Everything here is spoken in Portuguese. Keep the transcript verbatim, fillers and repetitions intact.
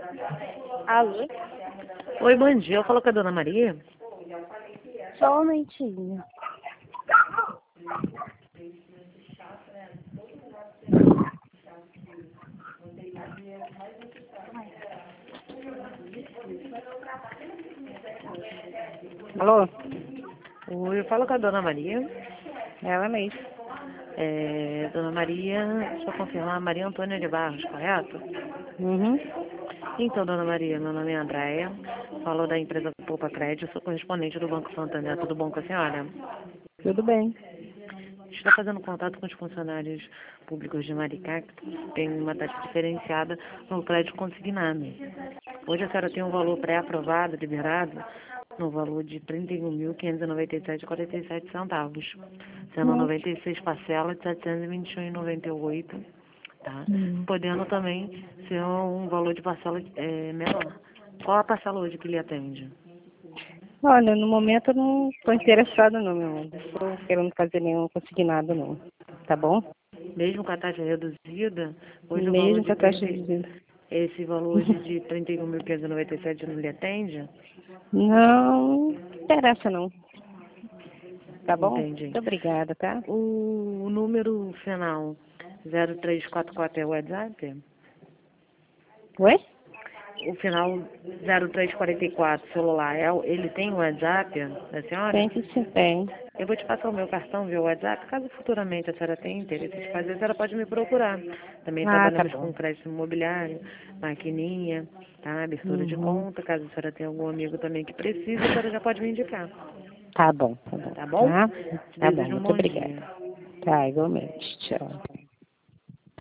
Alô? Oi, bom dia. Eu falo com a dona Maria. Só um momentinho. Alô? Oi, eu falo com a dona Maria. Ela mesmo. É, dona Maria, deixa eu confirmar, Maria Antônia de Barros, correto? Uhum. Então, dona Maria, meu nome é Andréia, falo da empresa Poupa Crédito, sou correspondente do Banco Santander. Tudo bom com a senhora? Tudo bem. Está fazendo contato com os funcionários públicos de Maricá, que tem uma taxa diferenciada no crédito consignado. Hoje a senhora tem um valor pré-aprovado, liberado, no valor de trinta e um mil, quinhentos e noventa e sete reais e quarenta e sete centavos, sendo Nossa. noventa e seis parcelas de setecentos e vinte e um reais e noventa e oito centavos, tá? Hum. Podendo também ser um valor de parcela é, menor. Qual a parcela hoje que lhe atende? Olha, no momento eu não estou interessada não, meu amor. Não estou querendo fazer nenhum consignado não. Tá bom? Mesmo com a taxa reduzida, hoje o valor Mesmo com de a taxa trinta, de... esse valor hoje de trinta e um mil quinhentos e noventa e sete não lhe atende? Não interessa não. Tá bom? Entendi. Muito obrigada, tá? O número final zero três quatro quatro é o WhatsApp? Oi? O final zero três quatro quatro, celular, é, o- ele tem o WhatsApp da senhora? Tem que sim, tem. Eu vou te passar o meu cartão via WhatsApp, caso futuramente a senhora tenha interesse de fazer, a senhora pode me procurar. Também Ah, tá trabalhamos bom. com crédito imobiliário, maquininha, tá? Abertura de Uhum. conta, caso a senhora tenha algum amigo também que precise, a senhora já pode me indicar, Tá bom, tá bom. tá bom? Tá? Te Tá bom, desejo um muito bom dia. obrigada. Tá, igualmente. Tchau.